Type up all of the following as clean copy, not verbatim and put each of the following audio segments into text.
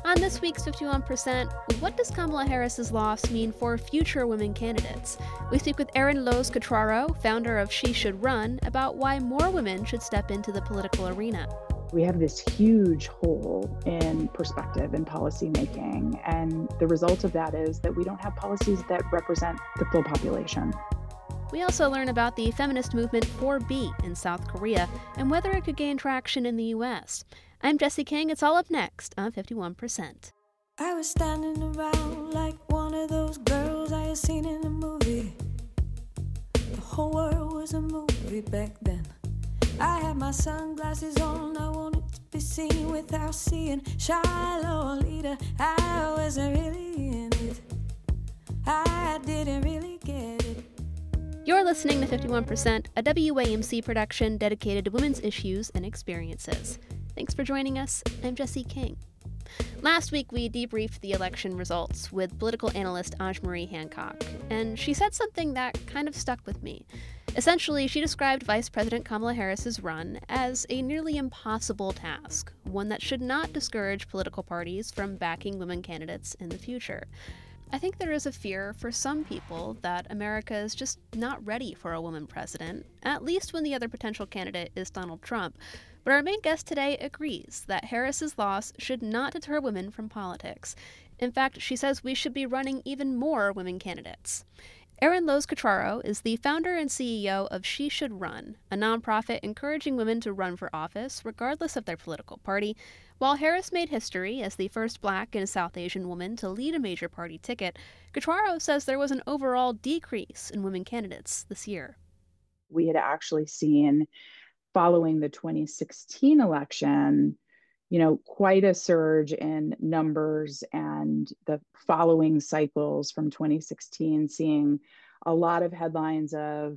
On this week's 51%, what does Kamala Harris's loss mean for future women candidates? We speak with Erin Loos-Cutraro, founder of She Should Run, about why more women should step into the political arena. We have this huge hole in perspective and policymaking, and the result of that is that we don't have policies that represent the full population. We also learn about the feminist movement 4B in South Korea and whether it could gain traction in the US. I'm Jesse King. It's all up next on 51%. I was standing around like one of those girls I had seen in a movie. The whole world was a movie back then. I had my sunglasses on, I wanted to be seen without seeing Shiloh leader. I wasn't really in it, I didn't really get it. You're listening to 51%, a WAMC production dedicated to women's issues and experiences. Thanks for joining us. I'm Jesse King. Last week, we debriefed the election results with political analyst Ange-Marie Hancock, and she said something that kind of stuck with me. Essentially, she described Vice President Kamala Harris's run as a nearly impossible task, one that should not discourage political parties from backing women candidates in the future. I think there is a fear for some people that America is just not ready for a woman president, at least when the other potential candidate is Donald Trump. But our main guest today agrees that Harris's loss should not deter women from politics. In fact, she says we should be running even more women candidates. Erin Loos-Cutraro is the founder and CEO of She Should Run, a nonprofit encouraging women to run for office regardless of their political party. While Harris made history as the first Black and South Asian woman to lead a major party ticket, Cutraro says there was an overall decrease in women candidates this year. We had actually seen, following the 2016 election, quite a surge in numbers, and the following cycles from 2016, seeing a lot of headlines of,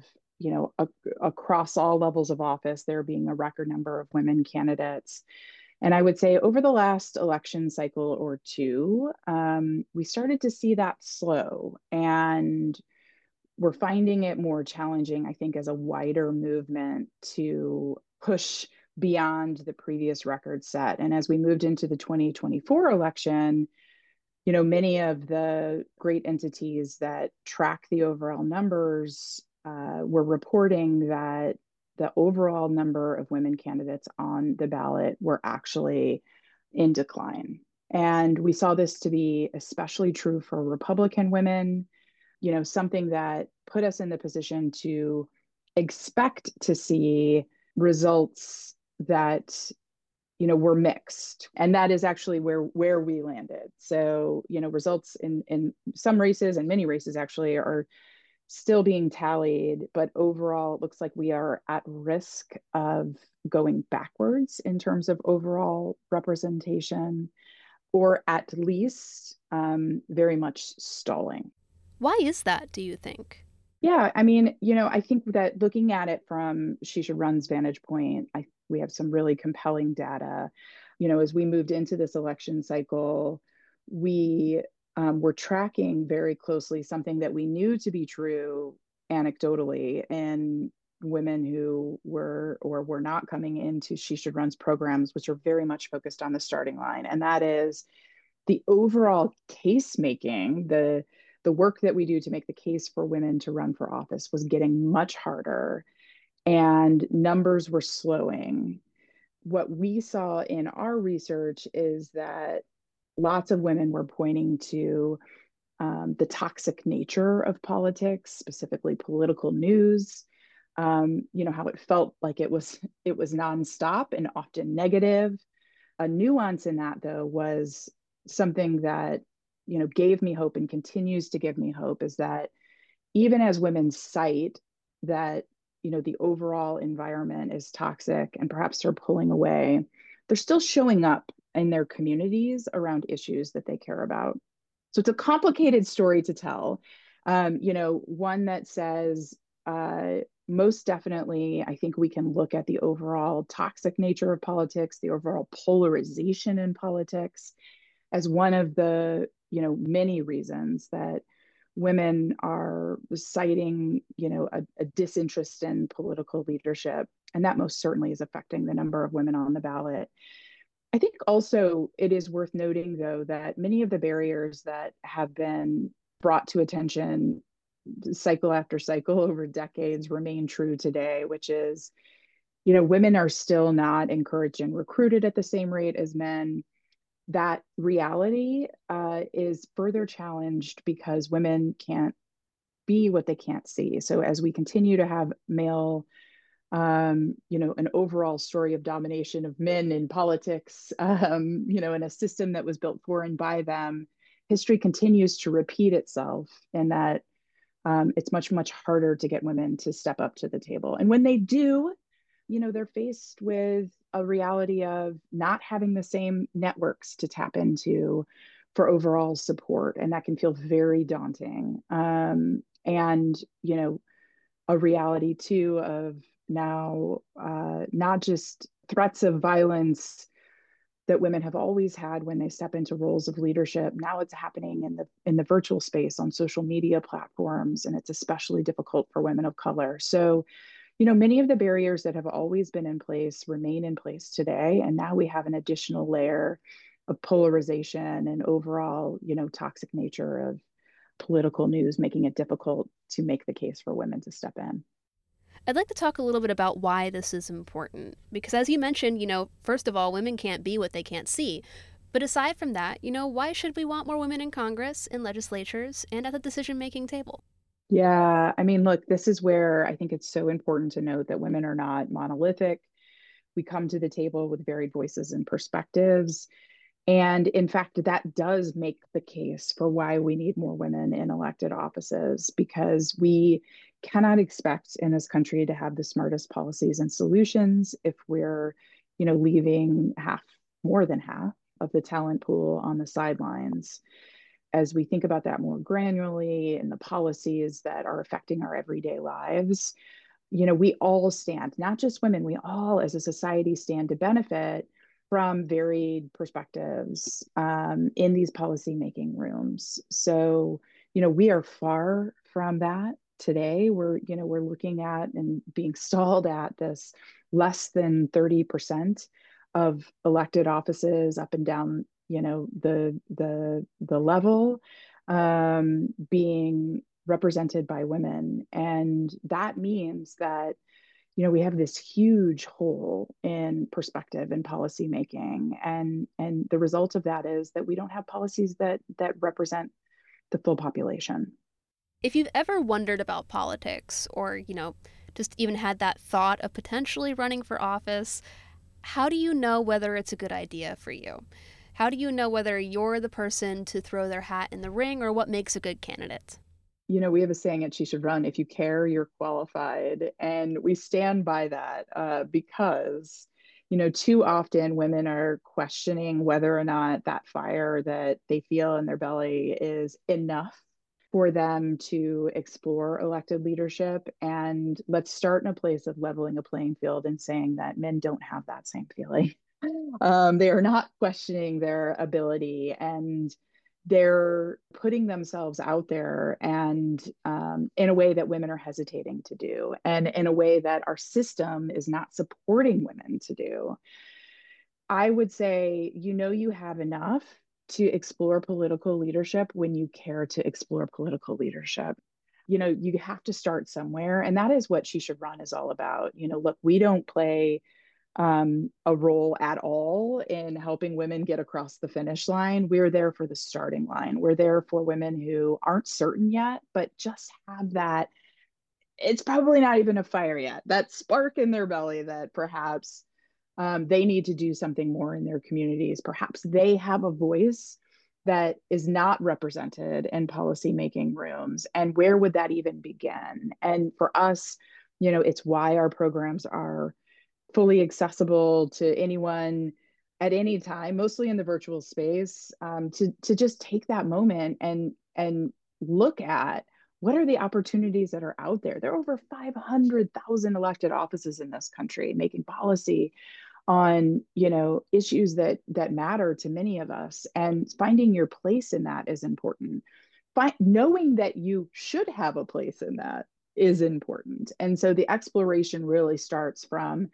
across all levels of office, there being a record number of women candidates. And I would say over the last election cycle or two, we started to see that slow, and we're finding it more challenging, I think, as a wider movement to push beyond the previous record set. And as we moved into the 2024 election, many of the great entities that track the overall numbers were reporting that the overall number of women candidates on the ballot were actually in decline. And we saw this to be especially true for Republican women, something that put us in the position to expect to see results that were mixed, and that is actually where we landed. So results in some races and many races actually are still being tallied, but overall it looks like we are at risk of going backwards in terms of overall representation, or at least very much stalling. Why is that, do you think? Yeah, I mean, I think that looking at it from She Should Run's vantage point, we have some really compelling data. As we moved into this election cycle, we were tracking very closely something that we knew to be true anecdotally in women who were or were not coming into She Should Run's programs, which are very much focused on the starting line. And that is the overall case making, the work that we do to make the case for women to run for office was getting much harder, and numbers were slowing. What we saw in our research is that lots of women were pointing to the toxic nature of politics, specifically political news, how it felt like it was nonstop and often negative. A nuance in that, though, was something that gave me hope and continues to give me hope, is that even as women cite that the overall environment is toxic and perhaps they're pulling away, they're still showing up in their communities around issues that they care about. So it's a complicated story to tell. One that says most definitely, I think we can look at the overall toxic nature of politics, the overall polarization in politics, as one of the many reasons that women are citing a disinterest in political leadership, and that most certainly is affecting the number of women on the ballot. I think also it is worth noting, though, that many of the barriers that have been brought to attention cycle after cycle over decades remain true today, which is, women are still not encouraged and recruited at the same rate as men. That reality is further challenged because women can't be what they can't see. So as we continue to have male, an overall story of domination of men in politics, in a system that was built for and by them, history continues to repeat itself, and that it's much, much harder to get women to step up to the table. And when they do, they're faced with a reality of not having the same networks to tap into for overall support. And that can feel very daunting. And, a reality too of now not just threats of violence that women have always had when they step into roles of leadership. Now it's happening in the virtual space on social media platforms, and it's especially difficult for women of color. So, many of the barriers that have always been in place remain in place today, and now we have an additional layer of polarization and overall, toxic nature of political news, making it difficult to make the case for women to step in. I'd like to talk a little bit about why this is important. Because as you mentioned, first of all, women can't be what they can't see. But aside from that, why should we want more women in Congress, in legislatures, and at the decision-making table? Yeah, I mean, look, this is where I think it's so important to note that women are not monolithic. We come to the table with varied voices and perspectives. And in fact, that does make the case for why we need more women in elected offices, because we cannot expect in this country to have the smartest policies and solutions if we're, leaving more than half of the talent pool on the sidelines. As we think about that more granularly and the policies that are affecting our everyday lives, we all stand, not just women, we all as a society stand to benefit from varied perspectives in these policymaking rooms. So, we are far from that today. We're looking at and being stalled at this less than 30% of elected offices up and down, the level being represented by women. And that means that we have this huge hole in perspective and policy making, and the result of that is that we don't have policies that represent the full population. If you've ever wondered about politics or, just even had that thought of potentially running for office, how do you know whether it's a good idea for you? How do you know whether you're the person to throw their hat in the ring or what makes a good candidate? We have a saying at She Should Run: if you care, you're qualified. And we stand by that because, too often women are questioning whether or not that fire that they feel in their belly is enough for them to explore elected leadership. And let's start in a place of leveling a playing field and saying that men don't have that same feeling. They are not questioning their ability, and they're putting themselves out there, and in a way that women are hesitating to do, and in a way that our system is not supporting women to do. I would say, you have enough to explore political leadership when you care to explore political leadership. You have to start somewhere. And that is what She Should Run is all about. Look, we don't play a role at all in helping women get across the finish line. We're there for the starting line. We're there for women who aren't certain yet, but just have that. It's probably not even a fire yet, that spark in their belly that perhaps they need to do something more in their communities. Perhaps they have a voice that is not represented in policymaking rooms. And where would that even begin? And for us, it's why our programs are fully accessible to anyone at any time, mostly in the virtual space, to just take that moment and look at what are the opportunities that are out there. There are over 500,000 elected offices in this country making policy on issues that matter to many of us, and finding your place in that is important. Knowing that you should have a place in that is important. And so the exploration really starts from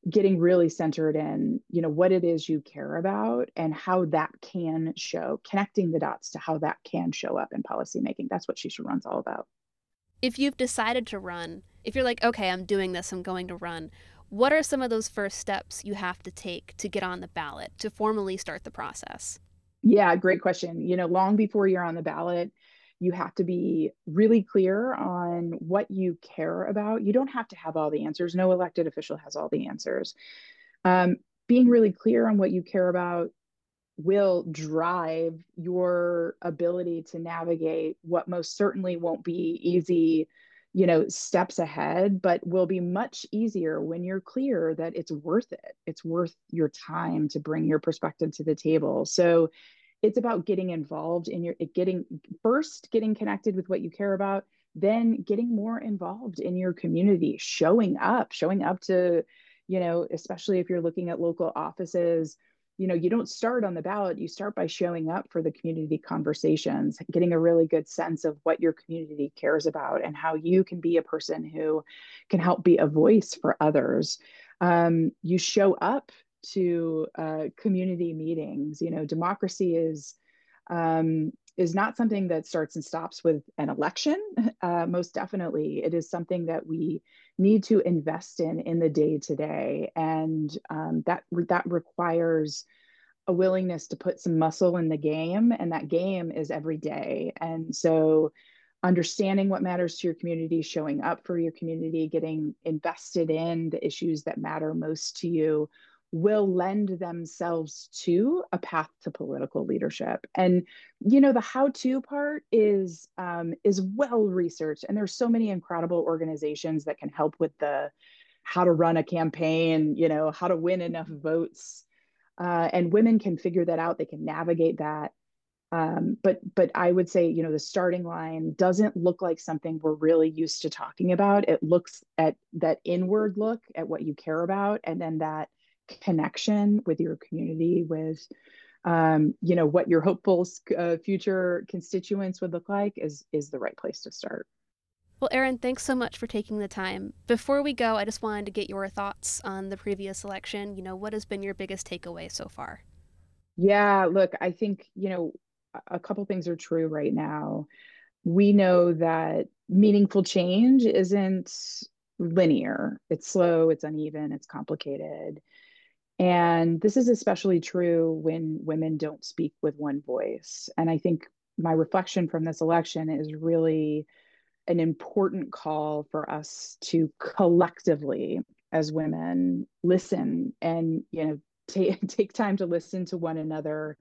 getting really centered in, what it is you care about and how that can show, connecting the dots to how that can show up in policymaking. That's what She Should Run's all about. If you've decided to run, if you're like, okay, I'm doing this, I'm going to run, what are some of those first steps you have to take to get on the ballot, to formally start the process? Yeah, great question. Long before you're on the ballot, you have to be really clear on what you care about. You don't have to have all the answers. No elected official has all the answers. Being really clear on what you care about will drive your ability to navigate what most certainly won't be easy, steps ahead, but will be much easier when you're clear that it's worth it. It's worth your time to bring your perspective to the table. So it's about getting involved in getting connected with what you care about, then getting more involved in your community, showing up to, especially if you're looking at local offices, you don't start on the ballot, you start by showing up for the community conversations, getting a really good sense of what your community cares about and how you can be a person who can help be a voice for others. You show up to community meetings. Democracy is not something that starts and stops with an election. Most definitely, it is something that we need to invest in the day to day, and that requires a willingness to put some muscle in the game, and that game is every day. And so understanding what matters to your community, showing up for your community, getting invested in the issues that matter most to you will lend themselves to a path to political leadership. And the how-to part is well researched, and there's so many incredible organizations that can help with the how to run a campaign, how to win enough votes, and women can figure that out. They can navigate that. But I would say, the starting line doesn't look like something we're really used to talking about. It looks at that inward look at what you care about, and then that connection with your community, with what your hopeful future constituents would look like is the right place to start. Well, Erin, thanks so much for taking the time. Before we go, I just wanted to get your thoughts on the previous election. What has been your biggest takeaway so far? Yeah, look, I think, a couple things are true right now. We know that meaningful change isn't linear. It's slow, it's uneven, it's complicated. And this is especially true when women don't speak with one voice. And I think my reflection from this election is really an important call for us to collectively, as women, listen and, take time to listen to one another,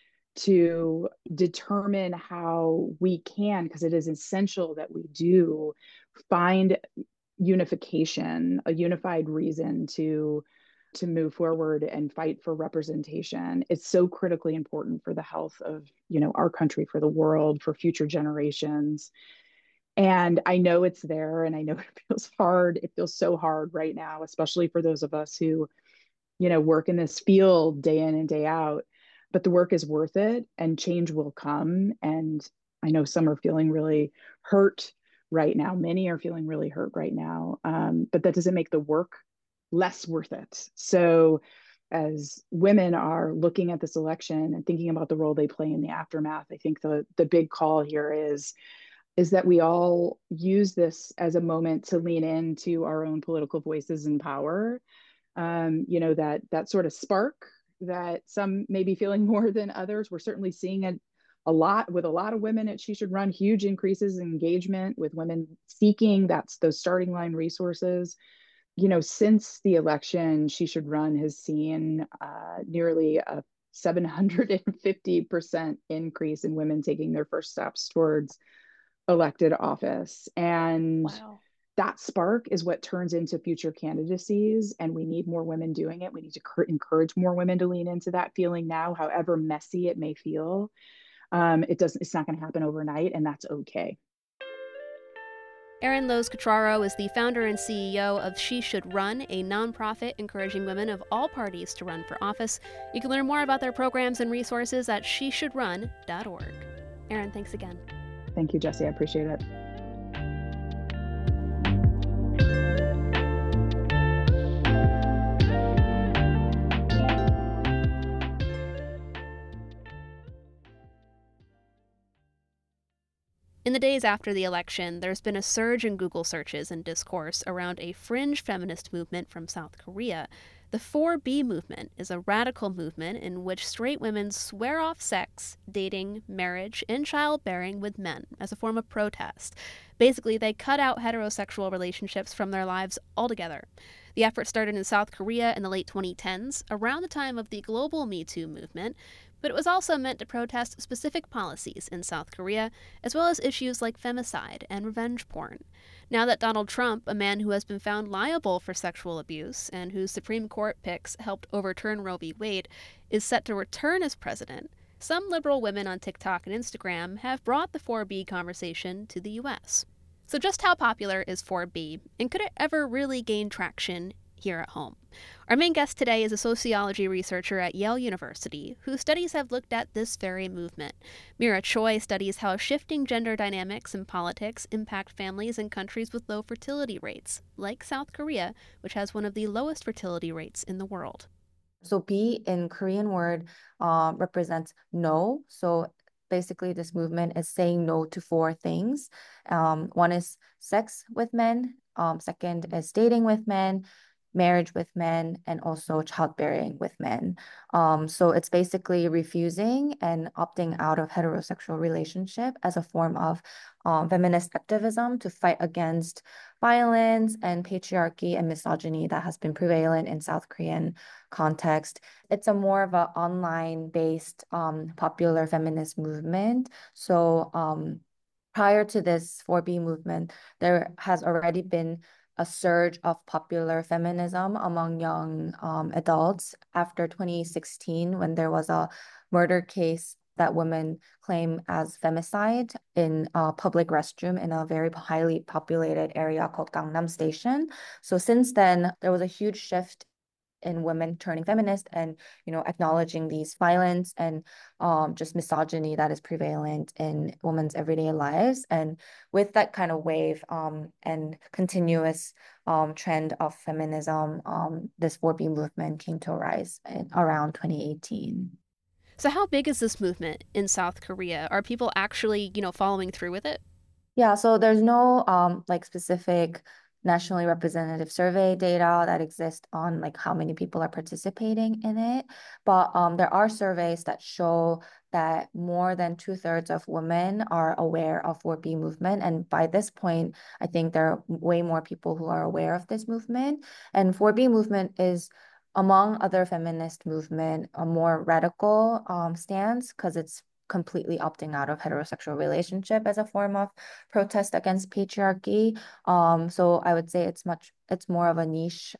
to determine how we can, because it is essential that we do find unification, a unified reason to move forward and fight for representation. It's so critically important for the health of, our country, for the world, for future generations. And I know it's there, and I know it feels hard. It feels so hard right now, especially for those of us who, work in this field day in and day out. But the work is worth it, and change will come. And I know some are feeling really hurt right now. Many are feeling really hurt right now. But that doesn't make the work less worth it. So as women are looking at this election and thinking about the role they play in the aftermath, I think the big call here is that we all use this as a moment to lean into our own political voices and power. That sort of spark that some may be feeling more than others. We're certainly seeing it a lot with a lot of women at She Should Run, huge increases in engagement with women seeking those starting line resources. Since the election, She Should Run has seen nearly a 750% increase in women taking their first steps towards elected office. And wow. That spark is what turns into future candidacies, and we need more women doing it. We need to encourage more women to lean into that feeling now, however messy it may feel. It's not going to happen overnight, and that's okay. Erin Loos-Cutraro is the founder and CEO of She Should Run, a nonprofit encouraging women of all parties to run for office. You can learn more about their programs and resources at sheshouldrun.org. Erin, thanks again. Thank you, Jesse. I appreciate it. In the days after the election, there's been a surge in Google searches and discourse around a fringe feminist movement from South Korea. The 4B movement is a radical movement in which straight women swear off sex, dating, marriage, and childbearing with men as a form of protest. Basically, they cut out heterosexual relationships from their lives altogether. The effort started in South Korea in the late 2010s, around the time of the global Me Too movement, but it was also meant to protest specific policies in South Korea, as well as issues like femicide and revenge porn. Now that Donald Trump, a man who has been found liable for sexual abuse and whose Supreme Court picks helped overturn Roe v. Wade, is set to return as president, some liberal women on TikTok and Instagram have brought the 4B conversation to the US. So just how popular is 4B, and could it ever really gain traction here at home? Our main guest today is a sociology researcher at Yale University whose studies have looked at this very movement. Mira Choi studies how shifting gender dynamics in politics impact families in countries with low fertility rates, like South Korea, which has one of the lowest fertility rates in the world. So B in Korean word represents no. So basically this movement is saying no to four things. One is sex with men. Second is dating with men, marriage with men, and also childbearing with men. So it's basically refusing and opting out of heterosexual relationship as a form of feminist activism to fight against violence and patriarchy and misogyny that has been prevalent in South Korean context. It's a more of an online-based popular feminist movement. So prior to this 4B movement, there has already been a surge of popular feminism among young adults after 2016, when there was a murder case that women claim as femicide in a public restroom in a very highly populated area called Gangnam Station. So since then, there was a huge shift in women turning feminist and, acknowledging these violence and just misogyny that is prevalent in women's everyday lives. And with that kind of wave and continuous trend of feminism, this 4B movement came to rise around 2018. So how big is this movement in South Korea? Are people actually, following through with it? Yeah, so there's no specific nationally representative survey data that exists on how many people are participating in it. But there are surveys that show that more than 2/3 of women are aware of 4B movement. And by this point, I think there are way more people who are aware of this movement. And 4B movement is, among other feminist movement, a more radical stance because it's completely opting out of heterosexual relationship as a form of protest against patriarchy. So I would say it's more of a niche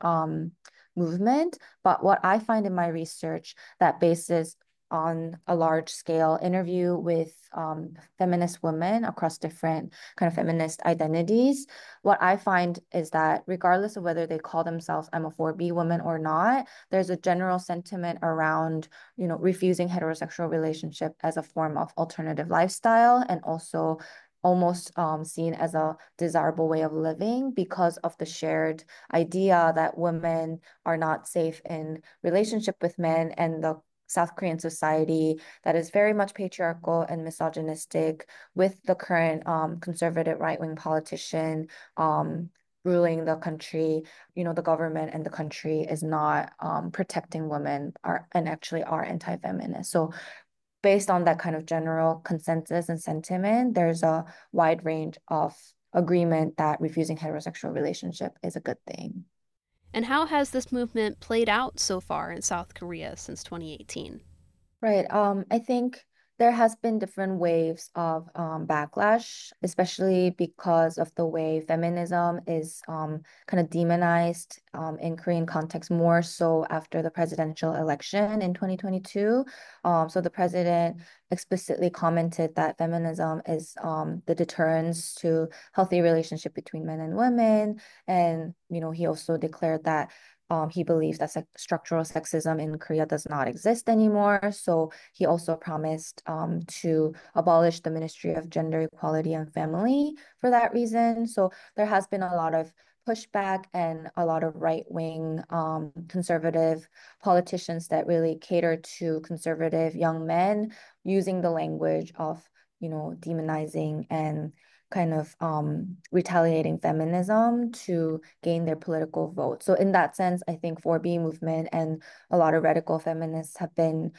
movement. But what I find in my research that bases on a large scale interview with feminist women across different kind of feminist identities, what I find is that regardless of whether they call themselves I'm a 4B woman or not, there's a general sentiment around, refusing heterosexual relationship as a form of alternative lifestyle and also almost seen as a desirable way of living because of the shared idea that women are not safe in relationship with men, and the South Korean society that is very much patriarchal and misogynistic, with the current conservative right-wing politician ruling the country. The government and the country is not protecting women and actually are anti-feminist. So based on that kind of general consensus and sentiment, there's a wide range of agreement that refusing heterosexual relationship is a good thing. And how has this movement played out so far in South Korea since 2018? Right. I think there has been different waves of backlash, especially because of the way feminism is kind of demonized in Korean context, more so after the presidential election in 2022. So the president explicitly commented that feminism is the deterrence to healthy relationship between men and women. And, he also declared that he believes that structural sexism in Korea does not exist anymore. So he also promised to abolish the Ministry of Gender Equality and Family for that reason. So there has been a lot of pushback and a lot of right-wing conservative politicians that really cater to conservative young men using the language of demonizing and kind of retaliating feminism to gain their political vote. So in that sense, I think 4B movement and a lot of radical feminists have been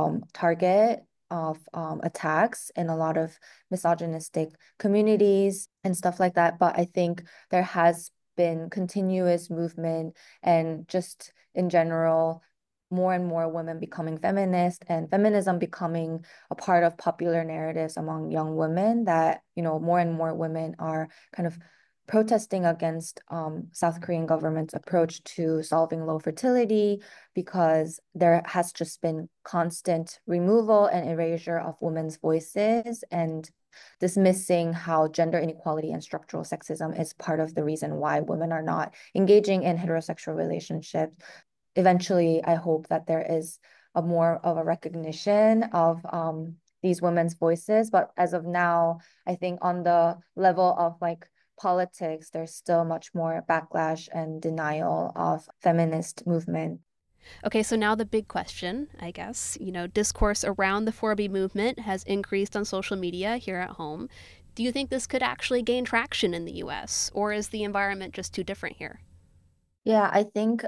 target of attacks in a lot of misogynistic communities and stuff like that. But I think there has been continuous movement and just in general, more and more women becoming feminist and feminism becoming a part of popular narratives among young women that, more and more women are kind of protesting against South Korean government's approach to solving low fertility because there has just been constant removal and erasure of women's voices and dismissing how gender inequality and structural sexism is part of the reason why women are not engaging in heterosexual relationships. Eventually, I hope that there is a more of a recognition of these women's voices. But as of now, I think on the level of like politics, there's still much more backlash and denial of feminist movement. Okay, so now the big question, I guess, discourse around the 4B movement has increased on social media here at home. Do you think this could actually gain traction in the US, or is the environment just too different here? Yeah, I think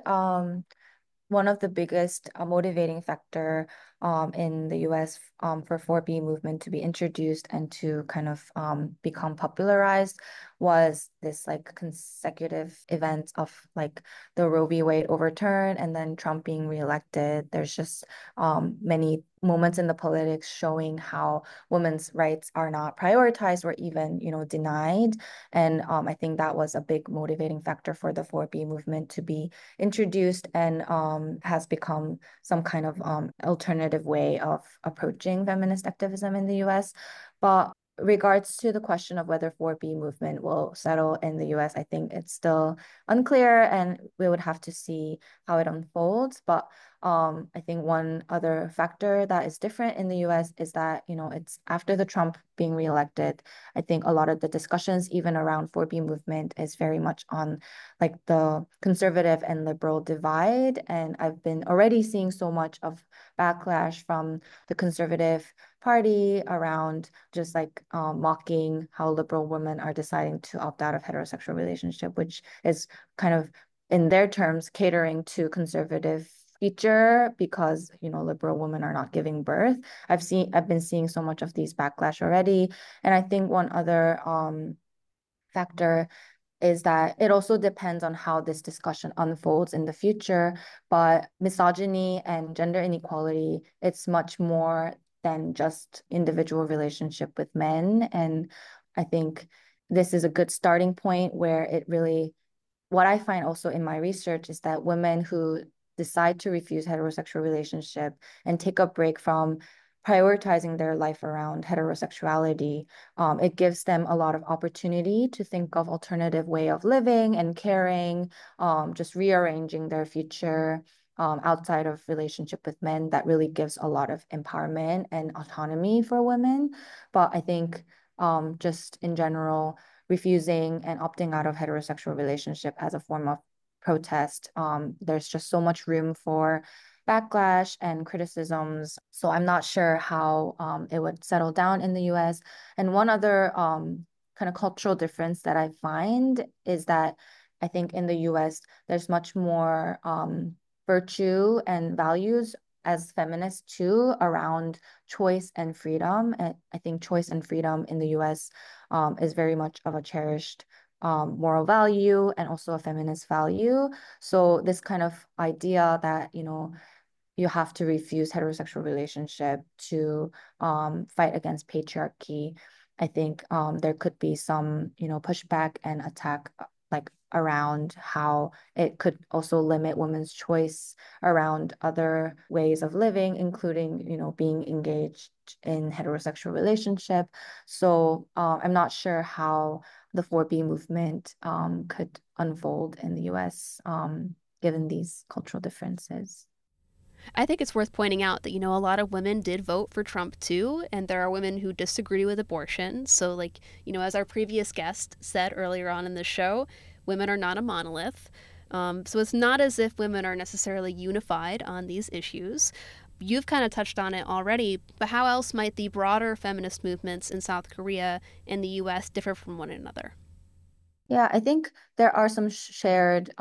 one of the biggest motivating factor in the US for 4B movement to be introduced and to kind of become popularized was this like consecutive events of like the Roe v. Wade overturn and then Trump being reelected. There's just many moments in the politics showing how women's rights are not prioritized or even, denied. And I think that was a big motivating factor for the 4B movement to be introduced and has become some kind of alternative way of approaching feminist activism in the US. But regards to the question of whether 4B movement will settle in the US, I think it's still unclear and we would have to see how it unfolds. But I think one other factor that is different in the US is that, it's after the Trump being reelected, I think a lot of the discussions even around 4B movement is very much on like the conservative and liberal divide. And I've been already seeing so much of backlash from the conservative party around just like mocking how liberal women are deciding to opt out of heterosexual relationship, which is kind of in their terms catering to conservative feature because liberal women are not giving birth. I've been seeing so much of these backlash already, and I think one other factor is that it also depends on how this discussion unfolds in the future. But misogyny and gender inequality, it's much more than just individual relationship with men. And I think this is a good starting point where it really, what I find also in my research is that women who decide to refuse heterosexual relationship and take a break from prioritizing their life around heterosexuality, it gives them a lot of opportunity to think of alternative way of living and caring, just rearranging their future outside of relationship with men. That really gives a lot of empowerment and autonomy for women. But I think just in general, refusing and opting out of heterosexual relationship as a form of protest, there's just so much room for backlash and criticisms. So I'm not sure how it would settle down in the US. And one other kind of cultural difference that I find is that I think in the US, there's much more virtue and values as feminists too around choice and freedom. And I think choice and freedom in the US is very much of a cherished moral value and also a feminist value. So this kind of idea that, you have to refuse heterosexual relationship to fight against patriarchy. I think there could be some, pushback and attack like around how it could also limit women's choice around other ways of living, including, being engaged in heterosexual relationship. So I'm not sure how the 4B movement could unfold in the US given these cultural differences. I think it's worth pointing out that, a lot of women did vote for Trump too, and there are women who disagree with abortion. So, like, as our previous guest said earlier on in the show, women are not a monolith. So it's not as if women are necessarily unified on these issues. You've kind of touched on it already, but how else might the broader feminist movements in South Korea and the U.S. differ from one another? Yeah, I think there are some shared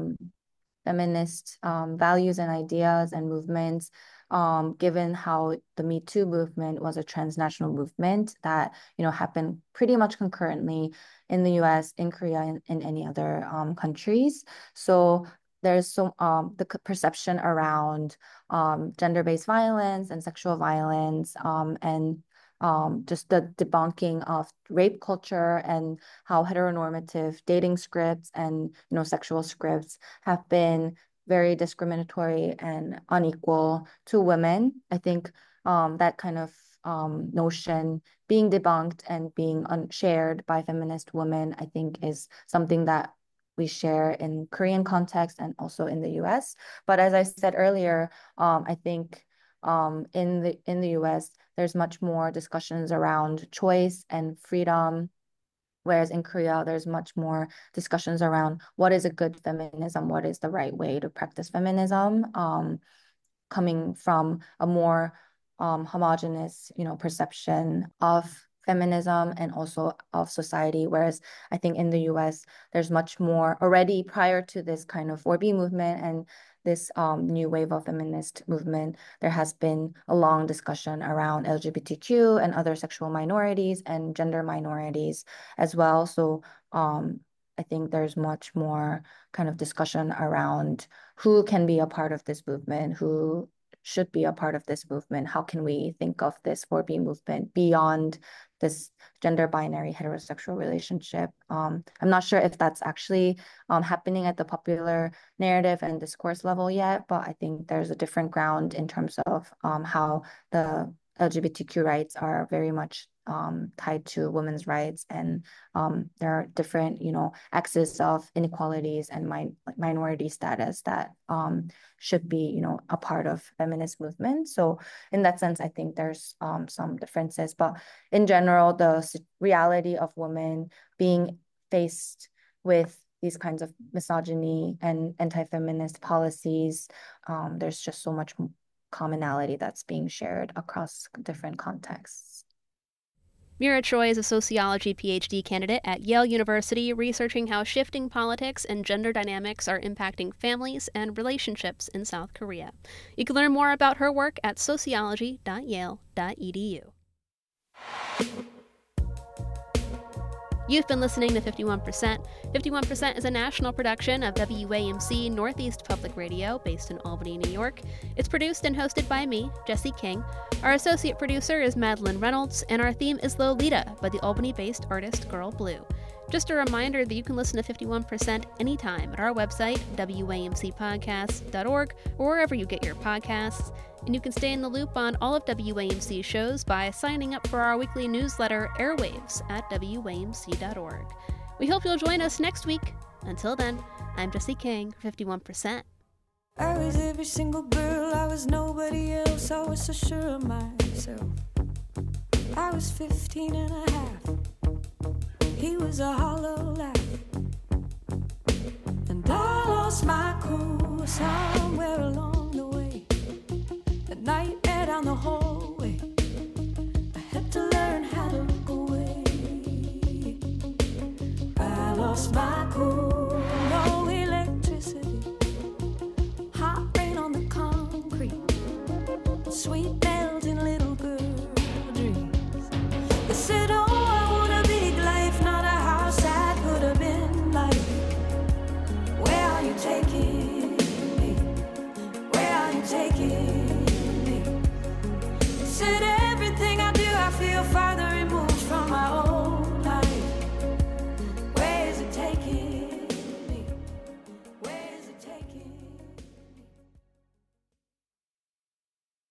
feminist values and ideas and movements, given how the Me Too movement was a transnational movement that, happened pretty much concurrently in the US, in Korea, and in any other countries. So there's the perception around gender-based violence and sexual violence, and just the debunking of rape culture and how heteronormative dating scripts and sexual scripts have been very discriminatory and unequal to women. I think that kind of notion being debunked and being shared by feminist women, I think, is something that we share in Korean context and also in the US. But as I said earlier, I think in the US, there's much more discussions around choice and freedom, whereas in Korea, there's much more discussions around what is a good feminism, what is the right way to practice feminism, coming from a more homogenous, perception of feminism and also of society. Whereas I think in the US, there's much more already prior to this kind of 4B movement and this new wave of feminist movement, there has been a long discussion around LGBTQ and other sexual minorities and gender minorities as well. So I think there's much more kind of discussion around who can be a part of this movement, who should be a part of this movement. How can we think of this 4B movement beyond this gender binary heterosexual relationship? I'm not sure if that's actually happening at the popular narrative and discourse level yet, but I think there's a different ground in terms of how the LGBTQ rights are very much tied to women's rights, and there are different, axes of inequalities and minority status that should be, a part of feminist movement. So in that sense, I think there's some differences, but in general, the reality of women being faced with these kinds of misogyny and anti-feminist policies, there's just so much commonality that's being shared across different contexts. Mira Choi is a sociology PhD candidate at Yale University, researching how shifting politics and gender dynamics are impacting families and relationships in South Korea. You can learn more about her work at sociology.yale.edu. You've been listening to 51%. 51% is a national production of WAMC Northeast Public Radio, based in Albany, New York. It's produced and hosted by me, Jesse King. Our associate producer is Madeline Reynolds, and our theme is Lolita by the Albany-based artist Girl Blue. Just a reminder that you can listen to 51% anytime at our website, wamcpodcast.org, or wherever you get your podcasts. And you can stay in the loop on all of WAMC's shows by signing up for our weekly newsletter, Airwaves, at wamc.org. We hope you'll join us next week. Until then, I'm Jesse King for 51%. I was every single girl, I was nobody else, I was so sure of myself. I was 15 and a half, he was a hollow laugh. And I lost my cool somewhere along the way. The nightmare down the hallway, I had to learn how to look away. I lost my cool